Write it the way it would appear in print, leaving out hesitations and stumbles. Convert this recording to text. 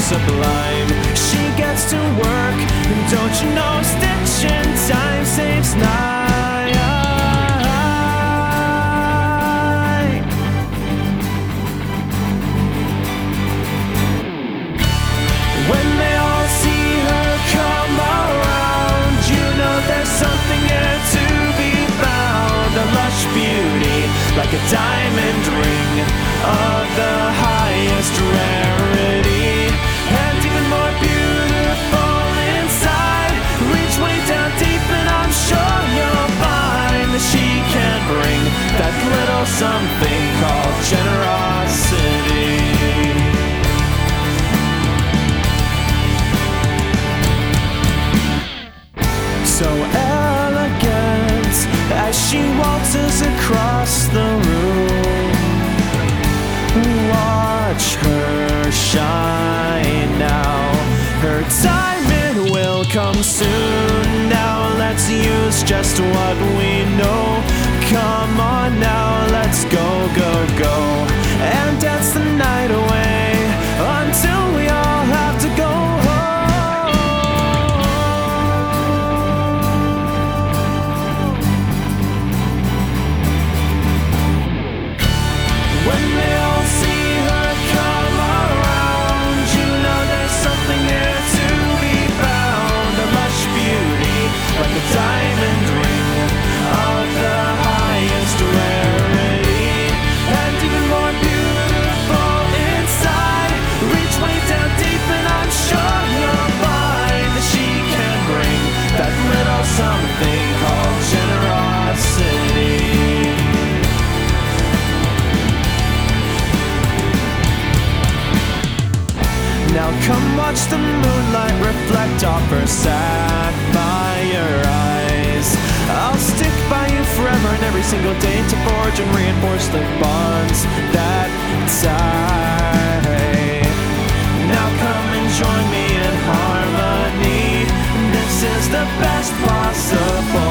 sublime. She gets to work, and don't you know, stitching time saves night. When they all see her come around, you know there's something here to be found. A lush beauty, like a diamond ring of the highest rarity, and even more beautiful inside. Reach way down deep and I'm sure you'll find that she can bring that little something called generosity. So elegant as she waltzes across the room. Watch her shine now. Her time it will come soon. Now let's use just what we know. Come on now, let's go, go, go, and dance the night away until we all have to go home. When they all see her come around, you know there's something here to be found. A lush beauty, like a diamond ring of the highest rarity, and even more beautiful inside. Reach way down deep and I'm sure you'll find that she can bring that little something called generosity. Now come watch the moonlight reflect off her sapphire eyes. I'll stick by you forever and every single day to forge and reinforce the bonds that tie. Now come and join me in harmony. This is the best possible